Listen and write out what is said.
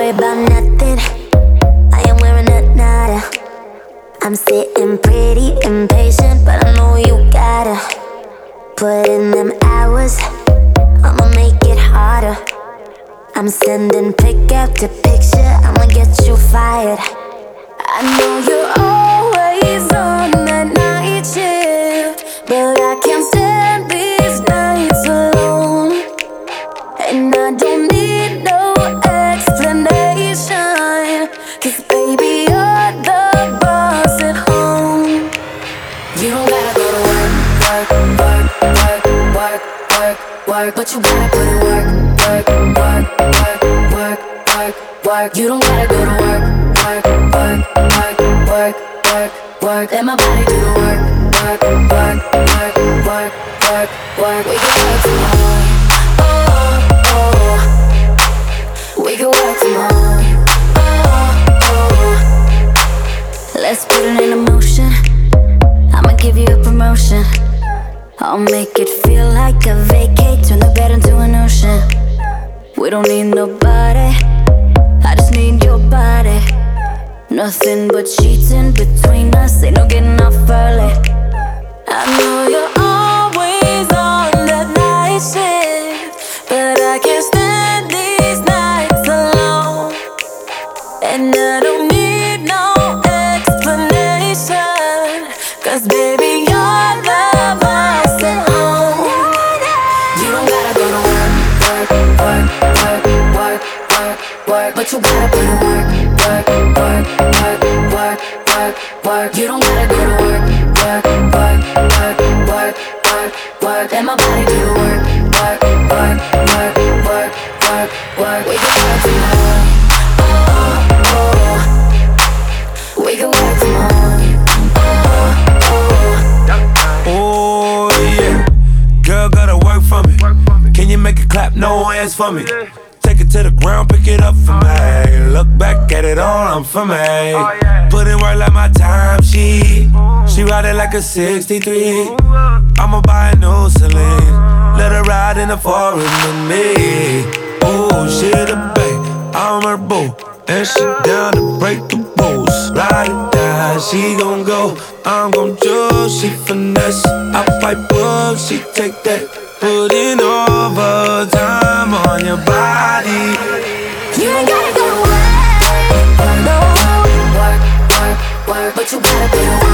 worry about nothing. I am wearing a nada. I'm sitting pretty impatient, but I know you gotta put in them hours. I'ma make it harder. I'm sending pick after picture, I'ma get you fired. I know you're always on that night shift, but I can't stand these nights alone. And I don't need no explanation, 'cause baby, you're the boss at home. You don't gotta go to work, work, work, work, work, work, work, but you gotta put in work, work, work, work, work, work, work. You don't gotta go to work, work, work, work, work, work, work. Let my body do the work, work, work, work, work, work, work. We can work from home, oh, oh. We can work from home, oh, oh. Let's put it in motion. I'ma give you a promotion. I'll make it feel like a vacate, turn the bed into an ocean. We don't need nobody, I just need your body. Nothing but sheets in between us, ain't no getting off early. I know you're always on that night shift, but I can't stand these nights alone. And I don't need no explanation, 'cause baby, you're the boss at home. You don't gotta go to work, work, work, work, work, work, work, but you gotta put in work, work, work, work, work, work, work. You don't gotta go to work, work, work, work, work, work, work. Let my body do the work, work, work, work, work, work, work. We can work from home, oh, oh. We can work from home, oh, oh. Oh yeah, girl gotta work for me. Can you make it clap? No hands for me. Take it to the ground, pick it up for me. Look back at it all, I'm for me. Put in work like my time, she ride it like a 63. I'ma buy a new Celine, let her ride in the forest with me. Oh, she the babe, I'm her boo, and she down to break the rules. Ride or die, she gon' go, I'm gon' choose. She finesse, I fight bull, she take that. Put in overtime on your body. You ain't gotta go to work, no. Work, work, work, but you gotta put in work.